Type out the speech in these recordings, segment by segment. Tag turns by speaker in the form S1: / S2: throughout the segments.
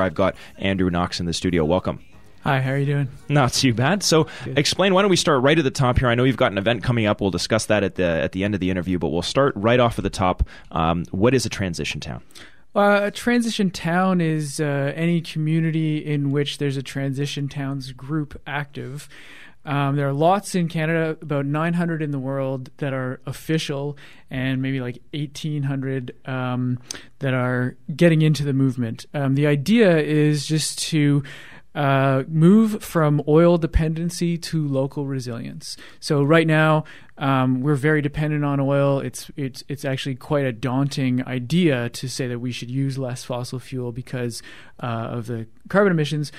S1: I've got Andrew Knox in the studio. Welcome.
S2: Hi, how are you doing?
S1: Not too bad. So
S2: Good.
S1: Explain, why don't we start right at the top here? I know you've got an event coming up. We'll discuss that at the end of the interview, but we'll start right off at the top. What is a transition town?
S2: A transition town is any community in which there's a transition towns group active. There are lots in Canada, about 900 in the world that are official, and maybe like 1,800 that are getting into the movement. The idea is just to move from oil dependency to local resilience. So right now, we're very dependent on oil. It's actually quite a daunting idea to say that we should use less fossil fuel because of the carbon emissions.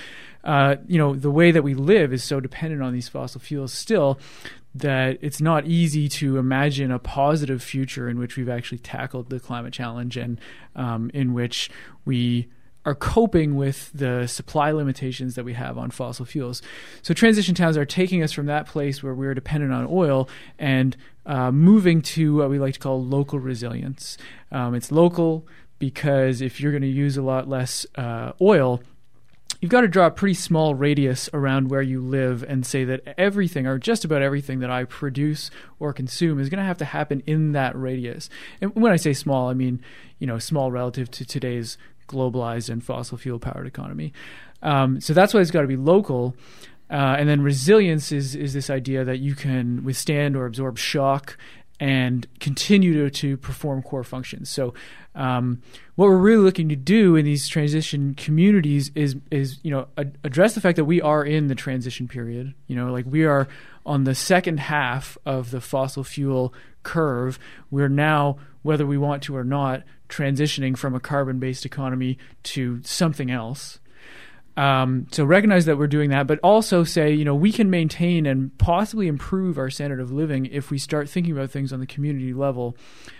S2: The way that we live is so dependent on these fossil fuels still that it's not easy to imagine a positive future in which we've actually tackled the climate challenge and in which we are coping with the supply limitations that we have on fossil fuels. So transition towns are taking us from that place where we're dependent on oil and moving to what we like to call local resilience. It's local because if you're going to use a lot less oil, you've got to draw a pretty small radius around where you live and say that everything or just about everything that I produce or consume is going to have to happen in that radius. And when I say small, I mean, small relative to today's globalized and fossil fuel powered economy. So that's why it's got to be local. And then resilience is this idea that you can withstand or absorb shock and continue to perform core functions. So what we're really looking to do in these transition communities is address the fact that we are in the transition period. We are on the second half of the fossil fuel curve. We're now, whether we want to or not, transitioning from a carbon-based economy to something else. So recognize that we're doing that, but also say, we can maintain and possibly improve our standard of living if we start thinking about things on the community level.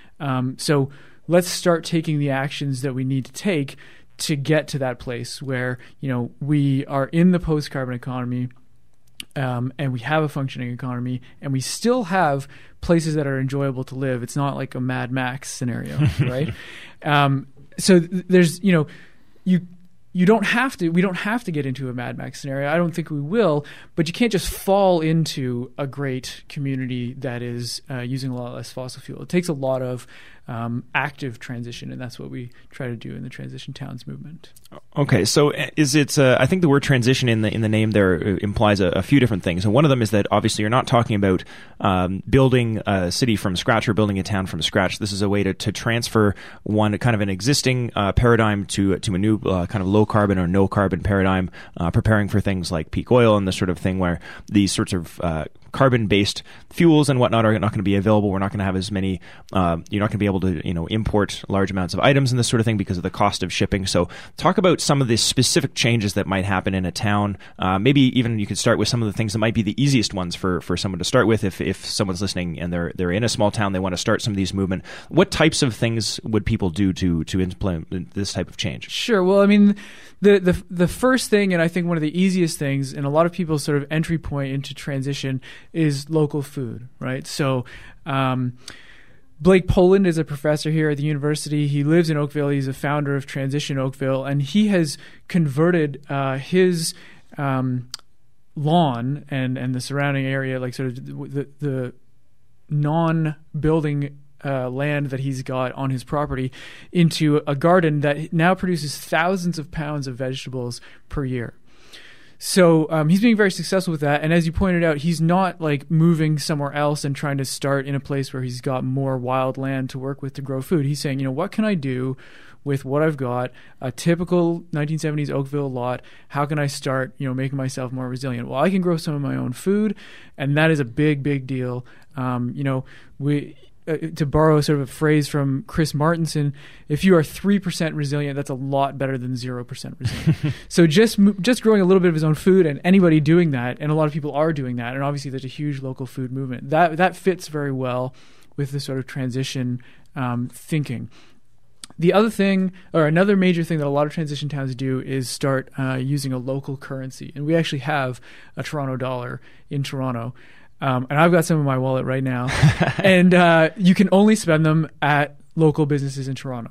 S2: So let's start taking the actions that we need to take to get to that place where, we are in the post-carbon economy, and we have a functioning economy, and we still have places that are enjoyable to live. It's not like a Mad Max scenario, right? So there's, we don't have to get into a Mad Max scenario. I don't think we will, but you can't just fall into a great community that is using a lot less fossil fuel. It takes a lot of active transition, and that's what we try to do in the Transition Towns movement.
S1: Okay, so is it? I think the word transition in the name there implies a few different things, and one of them is that obviously you're not talking about building a city from scratch or building a town from scratch. This is a way to transfer one kind of an existing paradigm to a new kind of low carbon or no carbon paradigm, preparing for things like peak oil and this sort of thing, where these sorts of carbon-based fuels and whatnot are not going to be available. We're not going to have as many. You're not going to be able to import large amounts of items and this sort of thing because of the cost of shipping. So talk about some of the specific changes that might happen in a town. Maybe even you could start with some of the things that might be the easiest ones for someone to start with. If someone's listening and they're in a small town, they want to start some of these movement. What types of things would people do to implement this type of change? Sure.
S2: Well, I mean, the first thing, and I think one of the easiest things, and a lot of people's sort of entry point into transition is local food, right? So Blake Poland is a professor here at the university. He lives in Oakville. He's a founder of Transition Oakville, and he has converted his lawn and the surrounding area, like sort of the non-building land that he's got on his property, into a garden that now produces thousands of pounds of vegetables per year. So he's being very successful with that. And as you pointed out, he's not like moving somewhere else and trying to start in a place where he's got more wild land to work with to grow food. He's saying, what can I do with what I've got, a typical 1970s Oakville lot? How can I start, making myself more resilient? Well, I can grow some of my own food, and that is a big, big deal. To borrow sort of a phrase from Chris Martenson, if you are 3% resilient, that's a lot better than 0% resilient. So just growing a little bit of his own food, and anybody doing that, and a lot of people are doing that, and obviously there's a huge local food movement. That fits very well with the sort of transition thinking. The other thing, or another major thing that a lot of transition towns do, is start using a local currency. And we actually have a Toronto dollar in Toronto. And I've got some in my wallet right now. And you can only spend them at local businesses in Toronto.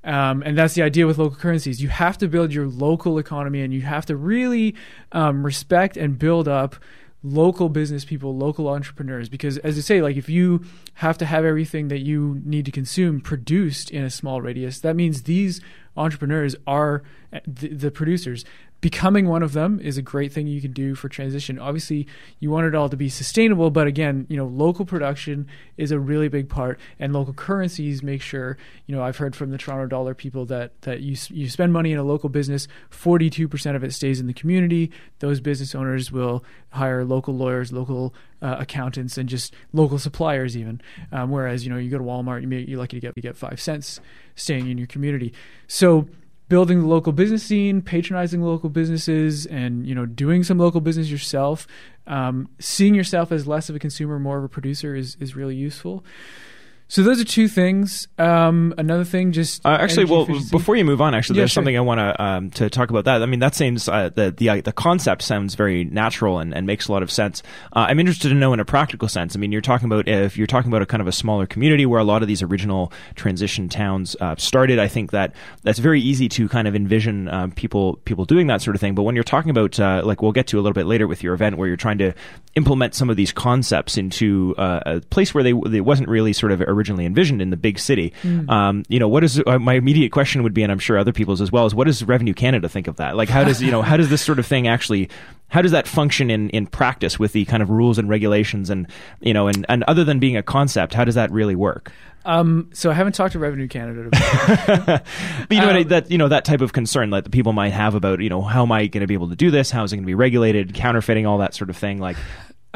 S2: And that's the idea with local currencies. You have to build your local economy, and you have to really respect and build up local business people, local entrepreneurs. Because as I say, like if you have to have everything that you need to consume produced in a small radius, that means these entrepreneurs are the producers. Becoming one of them is a great thing you can do for transition. Obviously, you want it all to be sustainable, but again, local production is a really big part, and local currencies make sure, I've heard from the Toronto Dollar people that you spend money in a local business, 42% of it stays in the community. Those business owners will hire local lawyers, local accountants, and just local suppliers even. Whereas, you go to Walmart, you're lucky to get 5 cents staying in your community. So building the local business scene, patronizing local businesses, and doing some local business yourself, seeing yourself as less of a consumer, more of a producer is really useful. So those are two things. Another thing, just
S1: actually, well,
S2: efficiency.
S1: Before you move on, actually, there's
S2: sure.
S1: something I want to talk about that. I mean, that seems the concept sounds very natural and makes a lot of sense. I'm interested to know in a practical sense. I mean, if you're talking about a kind of a smaller community where a lot of these original transition towns started, I think that's very easy to kind of envision people doing that sort of thing. But when you're talking about like we'll get to a little bit later with your event, where you're trying to implement some of these concepts into a place where they wasn't really sort of originally envisioned in the big city. What is my immediate question would be, and I'm sure other people's as well, is what does Revenue Canada think of that? Like, how does this sort of thing actually, how does that function in practice with the kind of rules and regulations and other than being a concept, how does that really work?
S2: So I haven't talked to Revenue Canada about
S1: but that type of concern that the people might have about, how am I going to be able to do this? How is it going to be regulated? Counterfeiting, all that sort of thing. Like,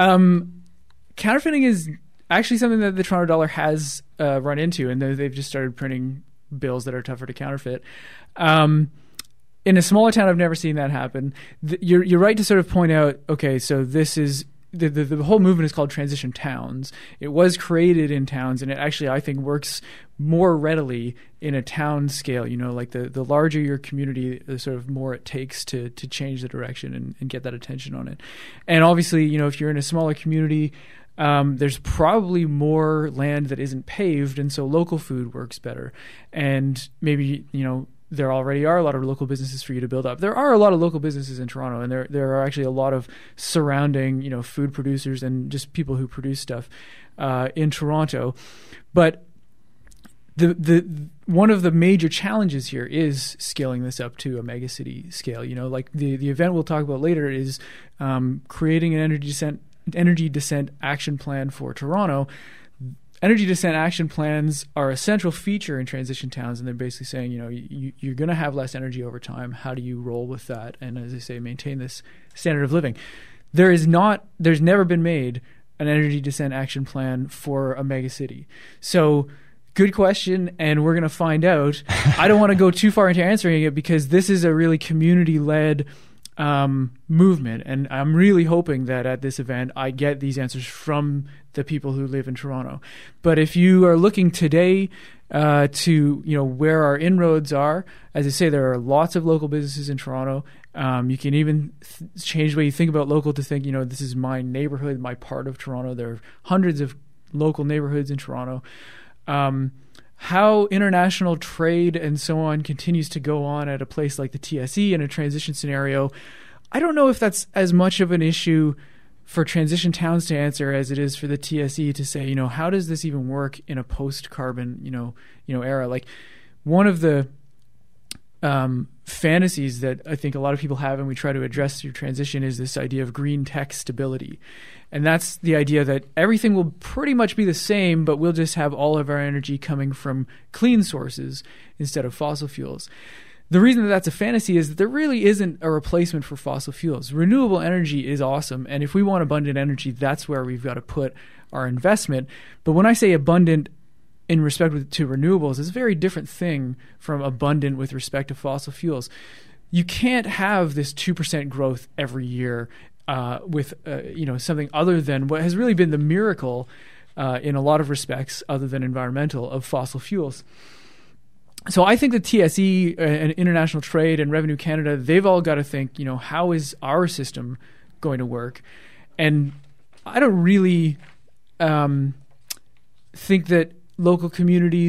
S2: counterfeiting is actually something that the Toronto Dollar has run into, and they've just started printing bills that are tougher to counterfeit. In a smaller town, I've never seen that happen. You're right to sort of point out, okay, so this is the whole movement is called Transition Towns. It was created in towns, and it actually, I think, works more readily in a town scale. Like the larger your community, the sort of more it takes to change the direction and get that attention on it. And obviously, if you're in a smaller community, there's probably more land that isn't paved, and so local food works better. And maybe, there already are a lot of local businesses for you to build up. There are a lot of local businesses in Toronto, and there are actually a lot of surrounding, food producers and just people who produce stuff in Toronto. But the one of the major challenges here is scaling this up to a megacity scale. Like the event we'll talk about later is creating an energy descent action plan for Toronto. Energy descent action plans are a central feature in transition towns, and they're basically saying, you're going to have less energy over time. How do you roll with that? And as I say, maintain this standard of living. There's never been made an energy descent action plan for a megacity. So good question, and we're going to find out. I don't want to go too far into answering it because this is a really community-led movement, and I'm really hoping that at this event I get these answers from the people who live in Toronto. But if you are looking today to where our inroads are, as I say, there are lots of local businesses in Toronto. You can even change the way you think about local to think, this is my neighborhood, my part of Toronto. There are hundreds of local neighborhoods in Toronto. How international trade and so on continues to go on at a place like the TSE in a transition scenario, I don't know if that's as much of an issue for transition towns to answer as it is for the TSE to say, how does this even work in a post-carbon, era? Like one of the fantasies that I think a lot of people have and we try to address through transition is this idea of green tech stability. And that's the idea that everything will pretty much be the same, but we'll just have all of our energy coming from clean sources instead of fossil fuels. The reason that that's a fantasy is that there really isn't a replacement for fossil fuels. Renewable energy is awesome, and if we want abundant energy, that's where we've got to put our investment. But when I say abundant in respect to renewables, it's a very different thing from abundant with respect to fossil fuels. You can't have this 2% growth every year with something other than what has really been the miracle in a lot of respects, other than environmental, of fossil fuels. So I think the TSE and International Trade and Revenue Canada, they've all got to think, how is our system going to work? And I don't really think that local communities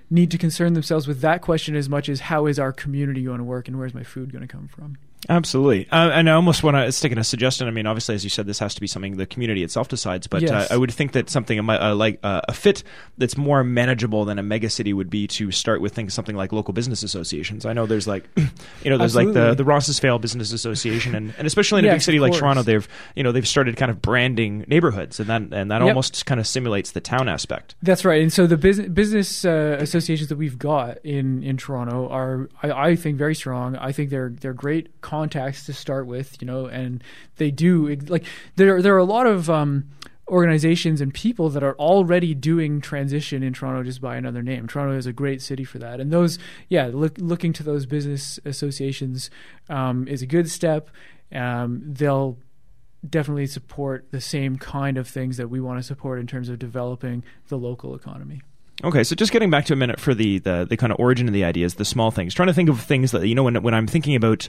S2: need to concern themselves with that question as much as how is our community going to work and where's my food going to come from.
S1: Absolutely. And I almost want to stick in a suggestion. I mean, obviously, as you said, this has to be something the community itself decides, but
S2: Yes.
S1: I would think that something like a fit that's more manageable than a megacity would be to start with something like local business associations. I know there's like, there's like
S2: Absolutely.
S1: the Rossesvale Business Association, and especially in a big
S2: Yes,
S1: city
S2: of
S1: like
S2: course.
S1: Toronto, they've started kind of branding neighborhoods, and that
S2: Yep.
S1: almost kind of simulates the town aspect.
S2: That's right. And so the business associations that we've got in Toronto are, I think, very strong. I think they're great contacts to start with, and they do like there are a lot of organizations and people that are already doing transition in Toronto just by another name. Toronto is a great city for that, and those looking to those business associations is a good step. They'll definitely support the same kind of things that we want to support in terms of developing the local economy.
S1: Okay, so just getting back to a minute for the kind of origin of the ideas, the small things. Trying to think of things that when I'm thinking about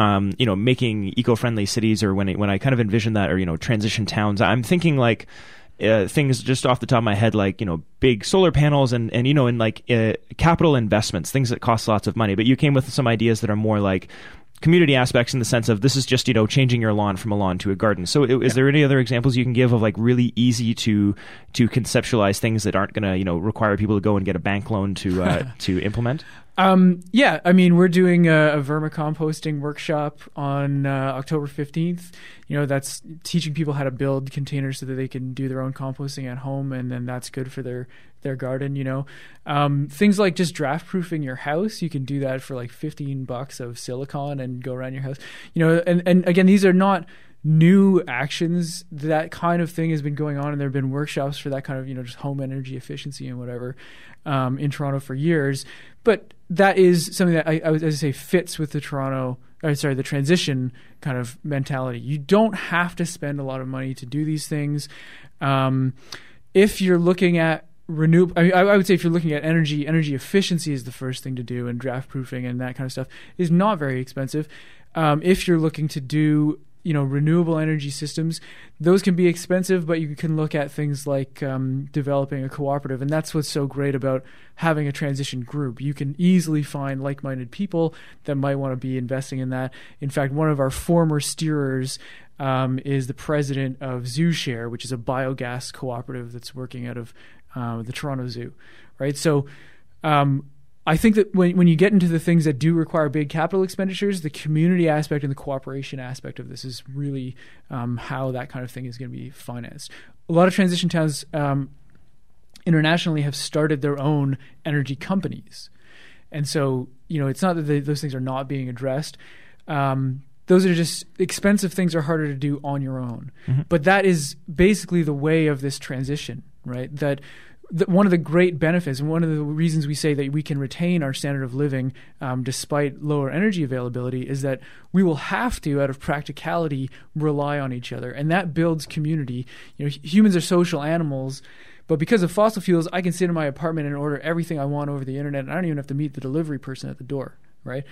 S1: making eco-friendly cities, or when I kind of envision that, or transition towns, I'm thinking like things just off the top of my head, like big solar panels and like capital investments, things that cost lots of money. But you came with some ideas that are more like community aspects, in the sense of this is just changing your lawn from a lawn to a garden. So is there any other examples you can give of like really easy to conceptualize things that aren't going to require people to go and get a bank loan to implement?
S2: Yeah, I mean, we're doing a vermicomposting workshop on October 15th. That's teaching people how to build containers so that they can do their own composting at home, and then that's good for their garden. Things like just draft proofing your house. You can do that for like $15 of silicone and go around your house. And again, these are not new actions. That kind of thing has been going on, and there have been workshops for that kind of just home energy efficiency and whatever in Toronto for years. But that is something that I would say fits with the transition kind of mentality. You don't have to spend a lot of money to do these things. If you're looking at renewable, I would say if you're looking at energy efficiency is the first thing to do, and draft proofing and that kind of stuff is not very expensive. If you're looking to do renewable energy systems, those can be expensive, but you can look at things like developing a cooperative. And that's what's so great about having a transition group. You can easily find like-minded people that might want to be investing in that. In fact, one of our former steerers is the president of ZooShare, which is a biogas cooperative that's working out of the Toronto Zoo, right? So I think that when you get into the things that do require big capital expenditures, the community aspect and the cooperation aspect of this is really how that kind of thing is going to be financed. A lot of transition towns internationally have started their own energy companies. And so, it's not that those things are not being addressed. Those are just expensive things, are harder to do on your own. Mm-hmm. But that is basically the way of this transition, right? That one of the great benefits, and one of the reasons we say that we can retain our standard of living despite lower energy availability, is that we will have to, out of practicality, rely on each other. And that builds community. Humans are social animals, but because of fossil fuels, I can sit in my apartment and order everything I want over the internet, and I don't even have to meet the delivery person at the door, right?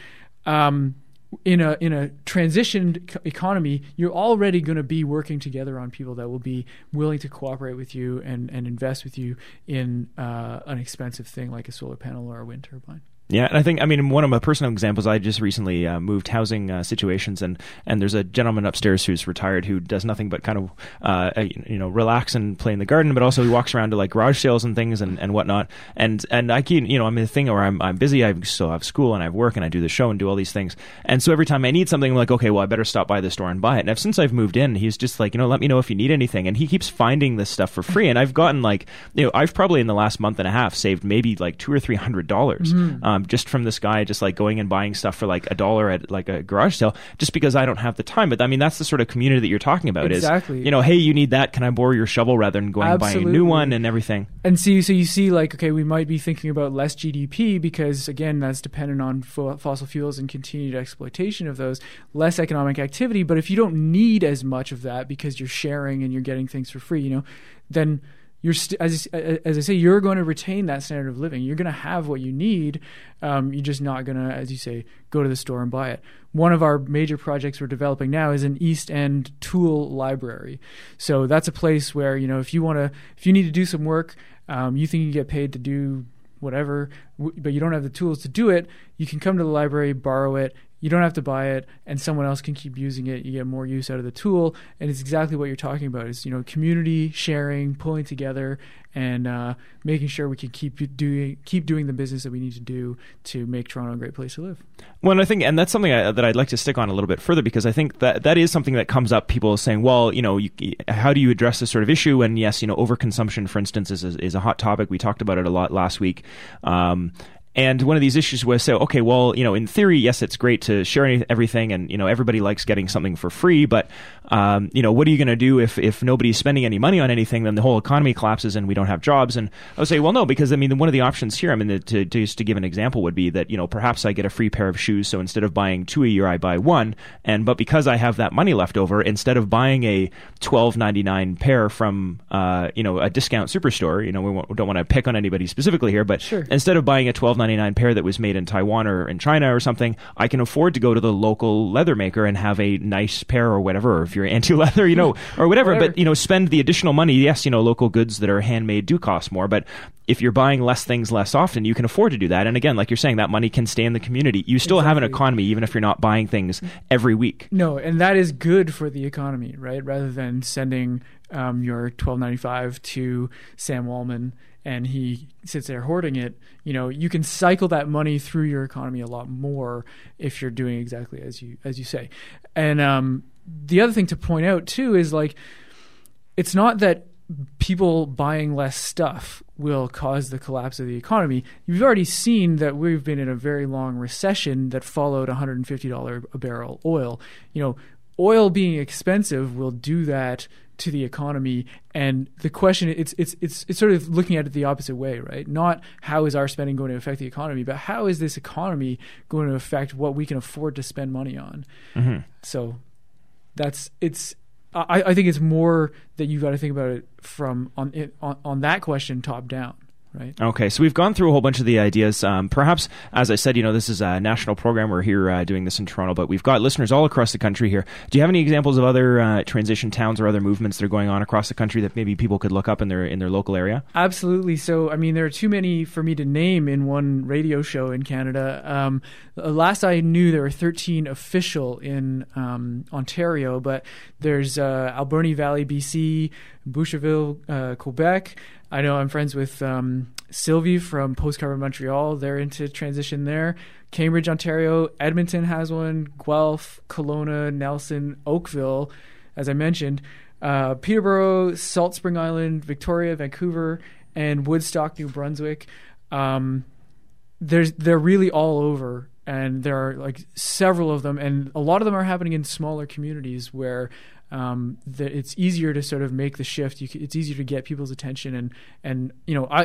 S2: In a transitioned economy, you're already going to be working together on people that will be willing to cooperate with you and invest with you in an expensive thing like a solar panel or a wind turbine.
S1: Yeah, and I think, one of my personal examples, I just recently moved housing situations, and there's a gentleman upstairs who's retired who does nothing but kind of, relax and play in the garden, but also he walks around to like garage sales and things and whatnot. And I keep, I'm in a thing where I'm busy, I still have school and I have work and I do the show and do all these things. And so every time I need something, I'm like, okay, well, I better stop by the store and buy it. And since I've moved in, he's just like, let me know if you need anything. And he keeps finding this stuff for free. And I've gotten like, I've probably in the last month and a half saved maybe like $200 or $300. Just from this guy just like going and buying stuff for like $1 at like a garage sale, just because I don't have the time. But that's the sort of community that you're talking about.
S2: Exactly.
S1: Is, hey, you need that, can I borrow your shovel, rather than going and buying a new one and everything.
S2: And so you see like, okay, we might be thinking about less GDP because, again, that's dependent on fossil fuels and continued exploitation of those, less economic activity. But if you don't need as much of that because you're sharing and you're getting things for free, then you're as I say, you're going to retain that standard of living. You're going to have what you need. You're just not going to, as you say, go to the store and buy it. One of our major projects we're developing now is an East End tool library. So that's a place where, if you need to do some work, you think you get paid to do whatever, but you don't have the tools to do it, you can come to the library, borrow it. You don't have to buy it, and someone else can keep using it. You get more use out of the tool, and it's exactly what you're talking about. Is community sharing, pulling together, and making sure we can keep doing the business that we need to do to make Toronto a great place to live.
S1: Well, I think, and that's something that I'd like to stick on a little bit further, because I think that is something that comes up. People saying, well, how do you address this sort of issue? And yes, overconsumption, for instance, is a hot topic. We talked about it a lot last week. And one of these issues was, okay, well, in theory, yes, it's great to share everything, and everybody likes getting something for free. But what are you going to do if nobody's spending any money on anything? Then the whole economy collapses, and we don't have jobs. And I would say, well, no, because one of the options here, just to give an example, would be that perhaps I get a free pair of shoes. So instead of buying 2 a year, I buy one. But because I have that money left over, instead of buying a $12.99 pair from a discount superstore, we don't want to pick on anybody specifically here, but
S2: sure.
S1: Instead of buying a $12.99 pair that was made in Taiwan or in China or something, I can afford to go to the local leather maker and have a nice pair or whatever, or if you're anti-leather, or whatever. But, spend the additional money. Yes, local goods that are handmade do cost more, but if you're buying less things less often, you can afford to do that. And again, like you're saying, that money can stay in the community. You still have an economy, even if you're not buying things every week.
S2: No, and that is good for the economy, right? Rather than sending your $12.95 to Sam Wallman and he sits there hoarding it, you can cycle that money through your economy a lot more if you're doing exactly as you say. And the other thing to point out too is, like, it's not that people buying less stuff will cause the collapse of the economy. You've already seen that we've been in a very long recession that followed $150 a barrel oil. Oil being expensive will do that to the economy, and the question it's sort of looking at it the opposite way, right? Not how is our spending going to affect the economy, but how is this economy going to affect what we can afford to spend money on? Mm-hmm. So I think it's more that you've got to think about it from on that question top down. Right.
S1: Okay, so we've gone through a whole bunch of the ideas. Perhaps, as I said, this is a national program. We're here doing this in Toronto, but we've got listeners all across the country here. Do you have any examples of other transition towns or other movements that are going on across the country that maybe people could look up in their local area?
S2: Absolutely. So, there are too many for me to name in one radio show in Canada. Last I knew, there were 13 official in Ontario, but there's Alberni Valley, BC, Boucherville, Quebec. I know I'm friends with Sylvie from Postcard Montreal. They're into transition there. Cambridge, Ontario. Edmonton has one. Guelph, Kelowna, Nelson, Oakville, as I mentioned. Peterborough, Salt Spring Island, Victoria, Vancouver, and Woodstock, New Brunswick. They're really all over, and there are like several of them, and a lot of them are happening in smaller communities where it's easier to sort of make the shift. It's easier to get people's attention. And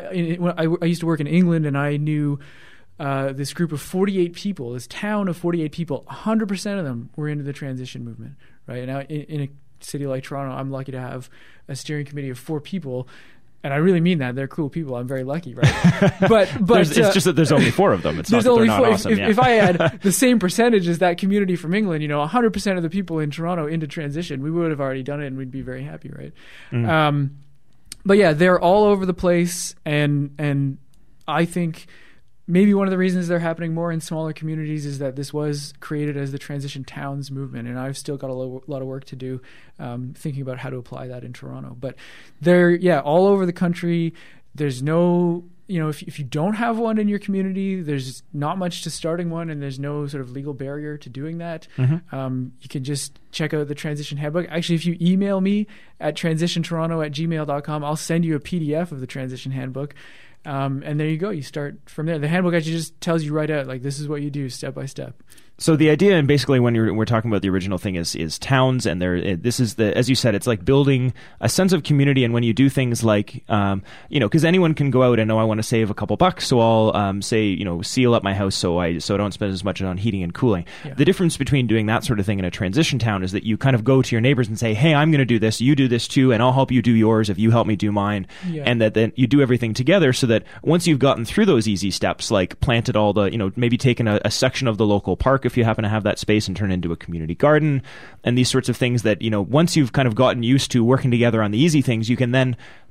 S2: I used to work in England, and I knew this group of 48 people, this town of 48 people. 100% of them were into the transition movement. Right now, in a city like Toronto, I'm lucky to have a steering committee of 4 people. And I really mean that. They're cool people. I'm very lucky, right? But
S1: it's just that there's only 4 of them. It's not that they're not awesome.
S2: If I had the same percentage as that community from England, 100% of the people in Toronto into transition, we would have already done it, and we'd be very happy, right? Mm. But yeah, they're all over the place, and I think maybe one of the reasons they're happening more in smaller communities is that this was created as the transition towns movement, and I've still got a lot of work to do thinking about how to apply that in Toronto. But they're all over the country. There's no, if you don't have one in your community, there's not much to starting one, and there's no sort of legal barrier to doing that. Mm-hmm. You can just check out the Transition Handbook. Actually, if you email me at transitiontoronto@gmail.com, I'll send you a PDF of the Transition Handbook. And there you go. You start from there. The handbook actually just tells you right out, like, this is what you do step by step.
S1: So the idea, and basically when we're talking about the original thing, is towns, and this is as you said, it's like building a sense of community. And when you do things like, because anyone can go out and I want to save a couple bucks, so I'll say, seal up my house so I don't spend as much on heating and cooling. Yeah. The difference between doing that sort of thing in a transition town is that you kind of go to your neighbors and say, hey, I'm going to do this, you do this too, and I'll help you do yours if you help me do mine. Yeah. And that then you do everything together, so that once you've gotten through those easy steps, like planted all the, maybe taken a section of the local park if you happen to have that space and turn it into a community garden, and these sorts of things that, once you've kind of gotten used to working together on the easy things, you can then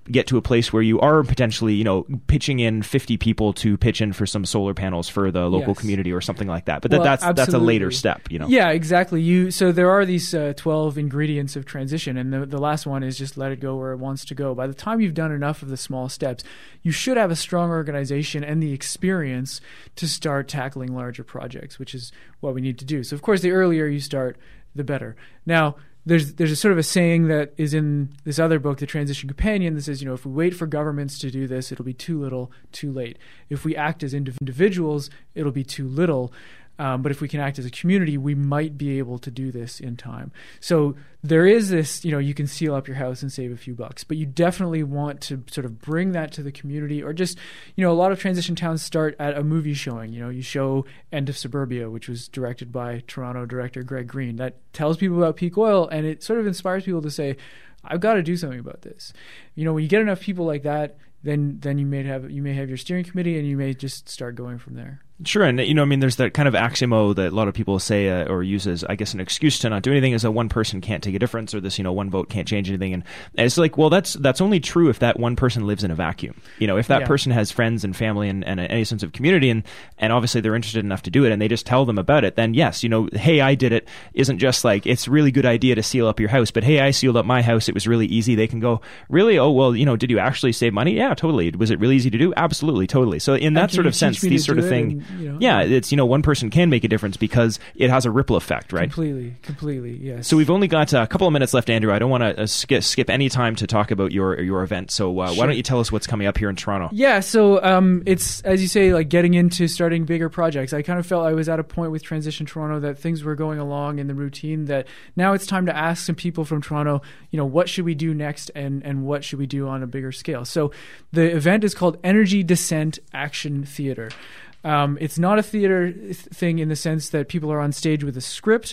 S1: get to a place where you are potentially, pitching in 50 people to pitch in for some solar panels for the local community or something like that. But that's a later step,
S2: Yeah, exactly. So there are these 12 ingredients of transition, and the last one is just let it go where it wants to go. By the time you've done enough of the small steps, you should have a strong organization and the experience to start tackling larger projects, which is what we need to do. So of course, the earlier you start, the better. Now, there's a sort of a saying that is in this other book, The Transition Companion, that says, if we wait for governments to do this, it'll be too little, too late. If we act as individuals, it'll be too little. But if we can act as a community, we might be able to do this in time. So there is this, you can seal up your house and save a few bucks, but you definitely want to sort of bring that to the community, or just, a lot of transition towns start at a movie showing. You show End of Suburbia, which was directed by Toronto director Greg Green. That tells people about peak oil, and it sort of inspires people to say, I've got to do something about this. When you get enough people like that, then you may have your steering committee, and you may just start going from there.
S1: Sure, and there's that kind of axiom that a lot of people say or use as, I guess, an excuse to not do anything, is that one person can't take a difference, or this, one vote can't change anything. And it's like, well, that's only true if that one person lives in a vacuum. If that person has friends and family and any sense of community, and obviously they're interested enough to do it, and they just tell them about it, then yes, hey, I did it, isn't just like, it's a really good idea to seal up your house, but hey, I sealed up my house, it was really easy. They can go, really? Oh, well, did you actually save money? Yeah, totally. Was it really easy to do? Absolutely, totally. So in that sort of sense, these sort of things, it's, one person can make a difference because it has a ripple effect, right?
S2: Completely, yes.
S1: So we've only got a couple of minutes left, Andrew. I don't want to skip any time to talk about your event. So why don't you tell us what's coming up here in Toronto?
S2: Yeah, so it's, as you say, like getting into starting bigger projects. I kind of felt I was at a point with Transition Toronto that things were going along in the routine, that now it's time to ask some people from Toronto, what should we do next, and what should we do on a bigger scale. So the event is called Energy Descent Action Theatre. It's not a theater thing in the sense that people are on stage with a script.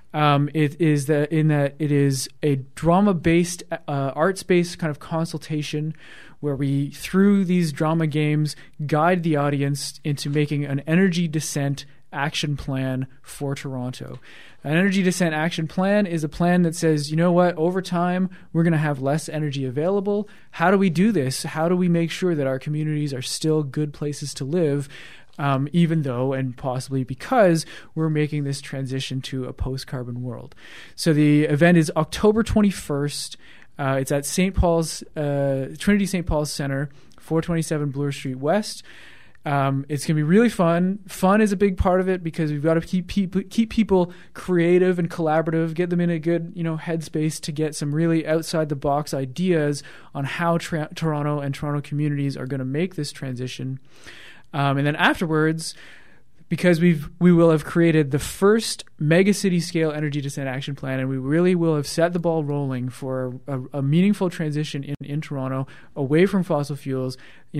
S2: It is it is a drama-based, arts-based kind of consultation where we, through these drama games, guide the audience into making an energy descent action plan for Toronto. An energy descent action plan is a plan that says, over time, we're going to have less energy available. How do we do this? How do we make sure that our communities are still good places to live? Even though, and possibly because, we're making this transition to a post-carbon world. So the event is October 21st. It's at St. Paul's, Trinity St. Paul's Center, 427 Bloor Street West. It's going to be really fun. Fun is a big part of it because we've got to keep people creative and collaborative, get them in a good, headspace to get some really outside-the-box ideas on how Toronto and Toronto communities are going to make this transition. And then afterwards, because we will have created the first mega city scale energy descent action plan, and we really will have set the ball rolling for a meaningful transition in Toronto away from fossil fuels,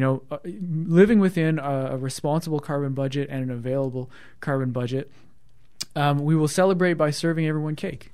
S2: living within a responsible carbon budget and an available carbon budget. We will celebrate by serving everyone cake.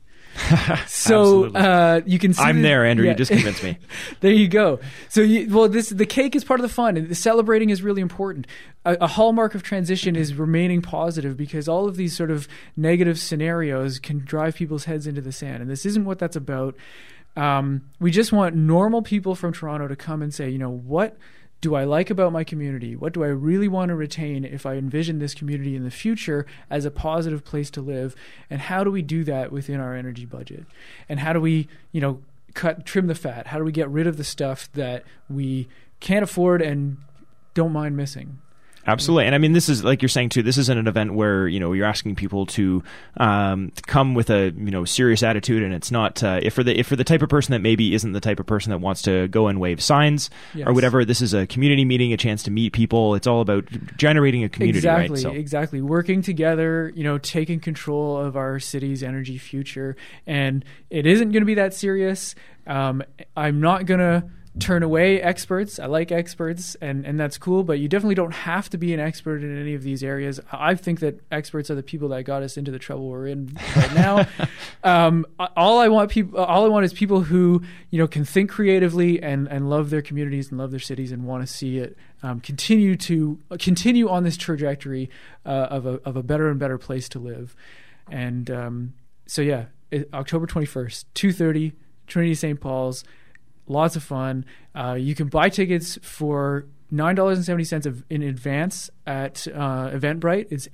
S2: So you can see
S1: I'm there, Andrew. You just convinced me.
S2: There you go. So the cake is part of the fun, and the celebrating is really important. A hallmark of transition is remaining positive, because all of these sort of negative scenarios can drive people's heads into the sand, and this isn't what that's about. We just want normal people from Toronto to come and say, what do I like about my community? What do I really want to retain if I envision this community in the future as a positive place to live? And how do we do that within our energy budget? And how do we, trim the fat? How do we get rid of the stuff that we can't afford and don't mind missing?
S1: Absolutely. And I mean, this is, like you're saying too, this isn't an event where, you're asking people to come with a, serious attitude, and it's not, if for the type of person that maybe isn't the type of person that wants to go and wave signs or whatever, this is a community meeting, a chance to meet people. It's all about generating a community, right?
S2: Exactly. Working together, taking control of our city's energy future. And it isn't going to be that serious. I'm not going to turn away experts. I like experts, and that's cool, but you definitely don't have to be an expert in any of these areas. I think that experts are the people that got us into the trouble we're in right now. All I want is people who, can think creatively and love their communities and love their cities and want to see it continue on this trajectory of a better and better place to live. And October 21st, 2:30, Trinity St. Paul's. lots of fun. You can buy tickets for $9.70 in advance at Eventbrite. It's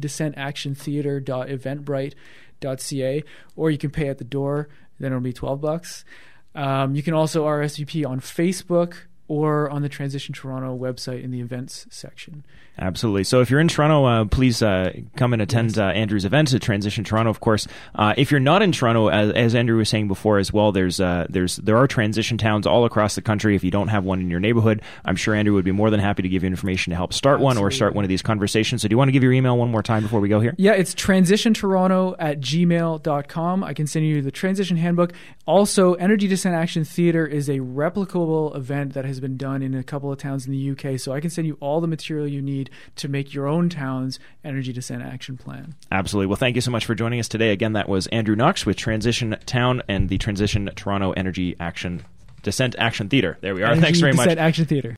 S2: energydescentactiontheater.eventbrite.ca, or you can pay at the door. Then it'll be $12. You can also RSVP on Facebook or on the Transition Toronto website in the events section.
S1: Absolutely. So if you're in Toronto, please come and attend Andrew's event at Transition Toronto, of course. If you're not in Toronto, as Andrew was saying before as well, there are transition towns all across the country. If you don't have one in your neighborhood, I'm sure Andrew would be more than happy to give you information to help start one or start one of these conversations. So do you want to give your email one more time before we go here?
S2: Yeah, it's transitiontoronto@gmail.com. I can send you the Transition Handbook. Also, Energy Descent Action Theatre is a replicable event that has been done in a couple of towns in the UK, so I can send you all the material you need to make your own town's energy descent action plan.
S1: Absolutely. Well, thank you so much for joining us today. Again, that was Andrew Knox with Transition Town and the Transition Toronto Energy Descent Action Theatre. There we are. Thanks very much.
S2: Descent Action Theatre.